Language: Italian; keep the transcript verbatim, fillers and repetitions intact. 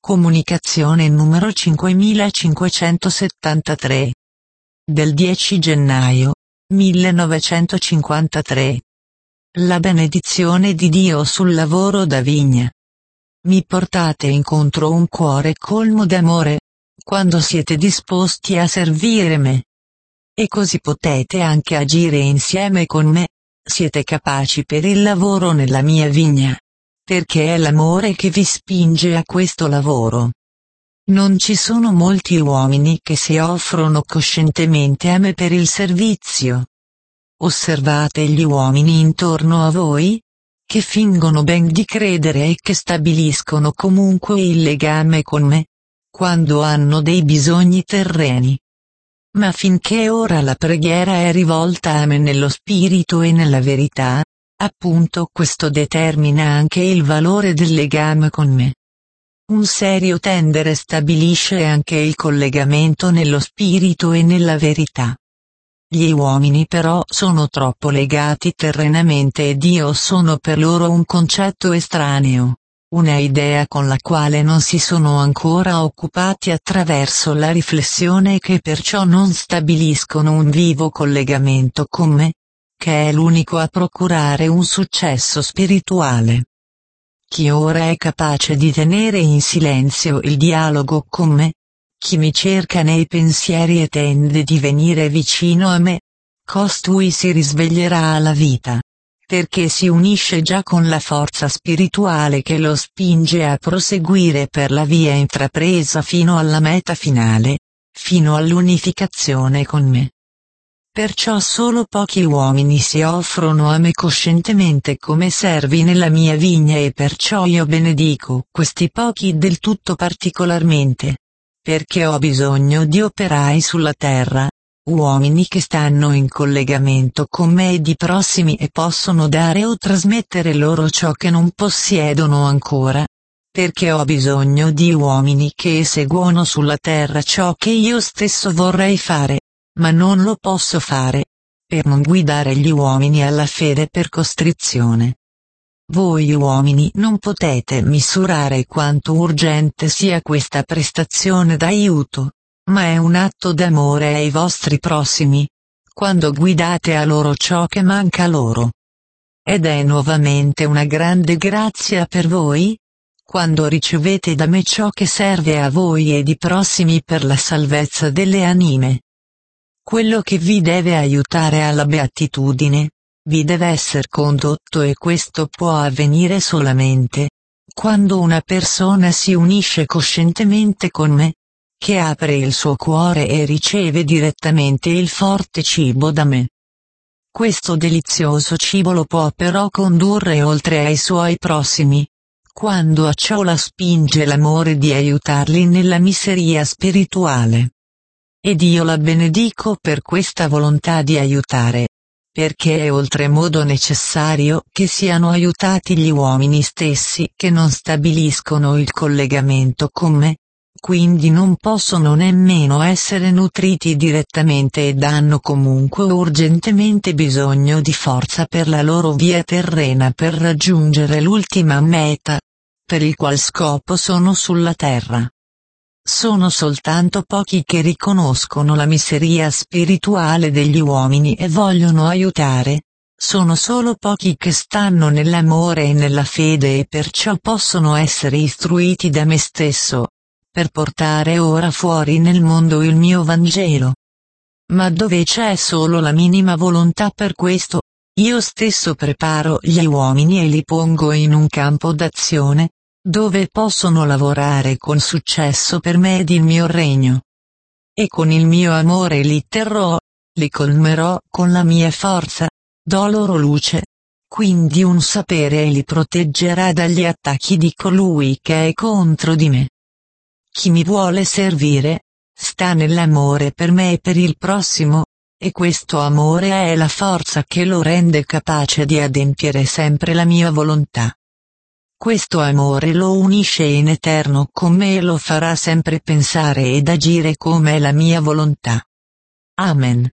Comunicazione numero cinquemilacinquecentosettantatré. Del dieci gennaio millenovecentocinquantatré. La benedizione di Dio sul lavoro da vigna. Mi portate incontro un cuore colmo d'amore, quando siete disposti a servire me. E così potete anche agire insieme con me, siete capaci per il lavoro nella mia vigna. Perché è l'amore che vi spinge a questo lavoro. Non ci sono molti uomini che si offrono coscientemente a me per il servizio. Osservate gli uomini intorno a voi, che fingono ben di credere e che stabiliscono comunque il legame con me, quando hanno dei bisogni terreni. Ma finché ora la preghiera è rivolta a me nello spirito e nella verità, appunto questo determina anche il valore del legame con me. Un serio tendere stabilisce anche il collegamento nello spirito e nella verità. Gli uomini però sono troppo legati terrenamente ed io sono per loro un concetto estraneo, una idea con la quale non si sono ancora occupati attraverso la riflessione e che perciò non stabiliscono un vivo collegamento con me, che è l'unico a procurare un successo spirituale. Chi ora è capace di tenere in silenzio il dialogo con me, chi mi cerca nei pensieri e tende di venire vicino a me, costui si risveglierà alla vita, perché si unisce già con la forza spirituale che lo spinge a proseguire per la via intrapresa fino alla meta finale, fino all'unificazione con me. Perciò solo pochi uomini si offrono a me coscientemente come servi nella mia vigna e perciò io benedico questi pochi del tutto particolarmente. Perché ho bisogno di operai sulla terra, uomini che stanno in collegamento con me e di prossimi e possono dare o trasmettere loro ciò che non possiedono ancora. Perché ho bisogno di uomini che eseguono sulla terra ciò che io stesso vorrei fare, ma non lo posso fare, per non guidare gli uomini alla fede per costrizione. Voi uomini non potete misurare quanto urgente sia questa prestazione d'aiuto, ma è un atto d'amore ai vostri prossimi, quando guidate a loro ciò che manca loro. Ed è nuovamente una grande grazia per voi, quando ricevete da me ciò che serve a voi ed i prossimi per la salvezza delle anime. Quello che vi deve aiutare alla beatitudine, vi deve essere condotto e questo può avvenire solamente quando una persona si unisce coscientemente con me, che apre il suo cuore e riceve direttamente il forte cibo da me. Questo delizioso cibo lo può però condurre oltre ai suoi prossimi, quando a ciò la spinge l'amore di aiutarli nella miseria spirituale. Ed io la benedico per questa volontà di aiutare, perché è oltremodo necessario che siano aiutati gli uomini stessi che non stabiliscono il collegamento con me, quindi non possono nemmeno essere nutriti direttamente ed hanno comunque urgentemente bisogno di forza per la loro via terrena per raggiungere l'ultima meta, per il qual scopo sono sulla terra. Sono soltanto pochi che riconoscono la miseria spirituale degli uomini e vogliono aiutare, sono solo pochi che stanno nell'amore e nella fede e perciò possono essere istruiti da me stesso, per portare ora fuori nel mondo il mio Vangelo. Ma dove c'è solo la minima volontà per questo, io stesso preparo gli uomini e li pongo in un campo d'azione, dove possono lavorare con successo per me ed il mio regno. E con il mio amore li terrò, li colmerò con la mia forza, do loro luce, quindi un sapere e li proteggerà dagli attacchi di colui che è contro di me. Chi mi vuole servire, sta nell'amore per me e per il prossimo, e questo amore è la forza che lo rende capace di adempiere sempre la mia volontà. Questo amore lo unisce in eterno con me e lo farà sempre pensare ed agire come è la mia volontà. Amen.